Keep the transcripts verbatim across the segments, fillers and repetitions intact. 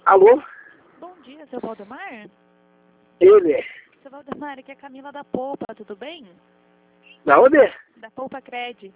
Alô? Bom dia, seu Valdemar? Ele é. Seu Valdemar, aqui é a Camila da Poupa, tudo bem? Da onde? Da Poupa Cred.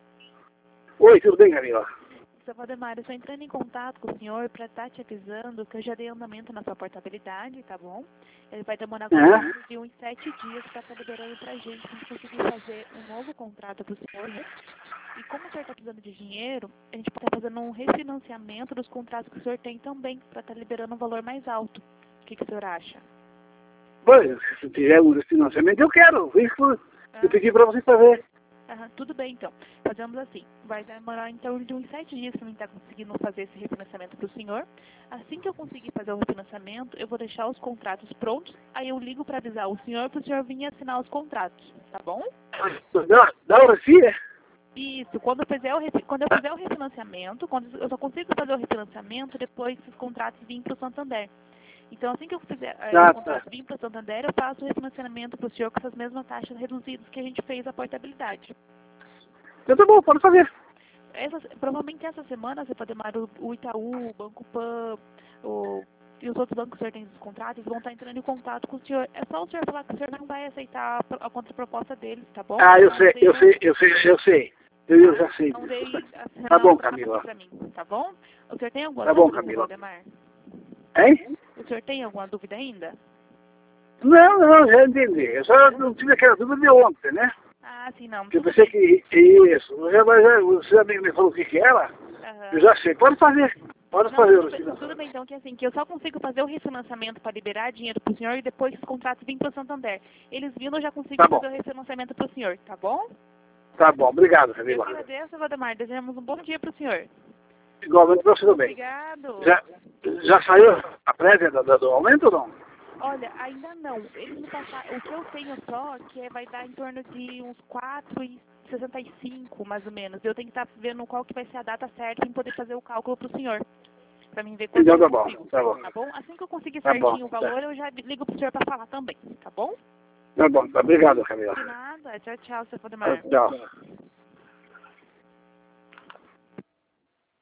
Oi, tudo bem, Camila? Seu Valdemar, eu estou entrando em contato com o senhor para estar te avisando que eu já dei andamento na sua portabilidade, tá bom? Ele vai demorar Aham. de uns sete dias para estar liberando para a gente, para a gente conseguir fazer um novo contrato para o senhor, né? E como o senhor está precisando de dinheiro, a gente pode estar fazendo um refinanciamento dos contratos que o senhor tem também, para estar liberando um valor mais alto. O que, que o senhor acha? Pois, se tiver um financiamento, eu quero. Isso que Ah. eu pedi para você fazer. Aham, tudo bem, então. Fazemos assim. Vai demorar, então, de uns sete dias para mim estar conseguindo fazer esse refinanciamento para o senhor. Assim que eu conseguir fazer o refinanciamento, eu vou deixar os contratos prontos. Aí eu ligo para avisar o senhor para o senhor vir assinar os contratos. Tá bom? Da, da hora sim, é? Isso. Quando eu fizer o, refi- quando eu fizer o refinanciamento, quando eu só consigo fazer o refinanciamento depois que os contratos virem para o Santander. Então, assim que eu fizer eh, Ah, o contrato tá. vir para o Santander, eu faço o refinanciamento para o senhor com essas mesmas taxas reduzidas que a gente fez a portabilidade. Então tá bom, pode fazer. Essa, provavelmente essa semana, você pode amar o, o Itaú, o Banco Pan, o, e os outros bancos que o senhor tem os contratos, vão estar entrando em contato com o senhor. É só o senhor falar que o senhor não vai aceitar a, pro- a contraproposta deles, tá bom? Ah, eu Não sei, eu deu- sei, eu sei, eu sei. Eu, eu já sei Não disso. dei Tá assinar bom, o contrato Camila. pra mim, tá bom? O senhor tem alguma Tá bom, dúvida, seu Camila. Valdemar? Hein? O senhor tem alguma dúvida ainda? Não, não, já entendi. Eu só não tive aquela dúvida de ontem, né? Ah, sim, não. Eu Tudo pensei bem. que isso. Você, mas já- você amigo me falou o que que era. Aham. Eu já sei. Pode fazer. Pode Não, fazer, tudo bem, Lucina. tudo bem, então, que assim, que eu só consigo fazer o refinanciamento para liberar dinheiro para o senhor e depois os contratos virem para o Santander. Eles vindo, eu já consigo Tá bom. fazer o refinanciamento para o senhor, tá bom? Tá bom, obrigado, Eu Camila. que agradeço, Valdemar. Desejamos um bom dia para o senhor. Igualmente pra você também. Obrigado. Já, já saiu a prévia do, do aumento ou não? Olha, ainda não. Eles me passaram, o que eu tenho só, que é, vai dar em torno de uns quatro e sessenta e cinco, mais ou menos. Eu tenho que estar vendo qual que vai ser a data certa para poder fazer o cálculo para o senhor. Para mim ver quanto Então que eu tá bom, consigo. tá bom. Tá bom? Assim que eu conseguir Tá bom, certinho o tá. valor, eu já ligo para o senhor para falar também. Tá bom? Tá bom, tá. Obrigado, Camila. De nada. Tchau, tchau, seu Tá, Valdemar. tchau.